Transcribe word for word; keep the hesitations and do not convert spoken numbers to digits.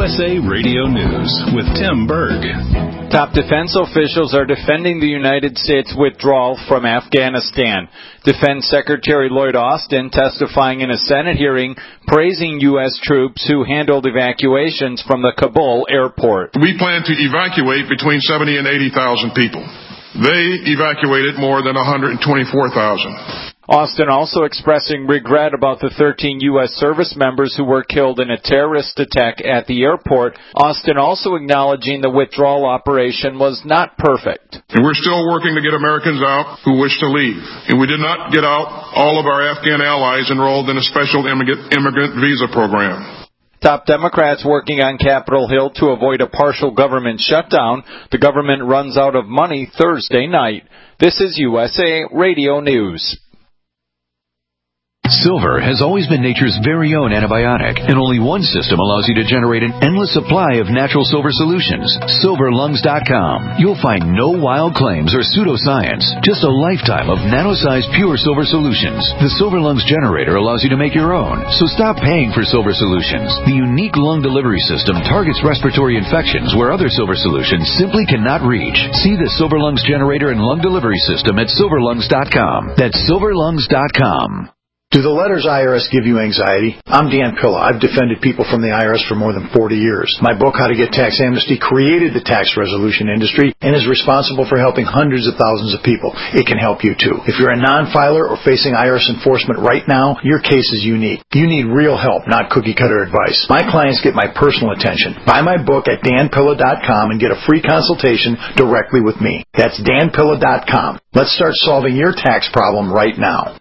U S A Radio News with Tim Berg. Top defense officials are defending the United States withdrawal from Afghanistan. Defense Secretary Lloyd Austin testifying in a Senate hearing praising U S troops who handled evacuations from the Kabul airport. We plan to evacuate between seventy and eighty thousand people. They evacuated more than one hundred twenty-four thousand. Austin also expressing regret about the thirteen U S service members who were killed in a terrorist attack at the airport. Austin also acknowledging the withdrawal operation was not perfect. And we're still working to get Americans out who wish to leave. And we did not get out all of our Afghan allies enrolled in a special immigrant, immigrant visa program. Top Democrats working on Capitol Hill to avoid a partial government shutdown. The government runs out of money Thursday night. This is U S A Radio News. Silver has always been nature's very own antibiotic, and only one system allows you to generate an endless supply of natural silver solutions. silver lungs dot com. You'll find no wild claims or pseudoscience, just a lifetime of nano-sized pure silver solutions. The Silver Lungs generator allows you to make your own, so stop paying for silver solutions. The unique lung delivery system targets respiratory infections where other silver solutions simply cannot reach. See the Silver Lungs generator and lung delivery system at silver lungs dot com. That's silver lungs dot com. Do the letters I R S give you anxiety? I'm Dan Pilla. I've defended people from the I R S for more than forty years. My book, How to Get Tax Amnesty, created the tax resolution industry and is responsible for helping hundreds of thousands of people. It can help you too. If you're a non-filer or facing I R S enforcement right now, your case is unique. You need real help, not cookie-cutter advice. My clients get my personal attention. Buy my book at dan pilla dot com and get a free consultation directly with me. That's dan pilla dot com. Let's start solving your tax problem right now.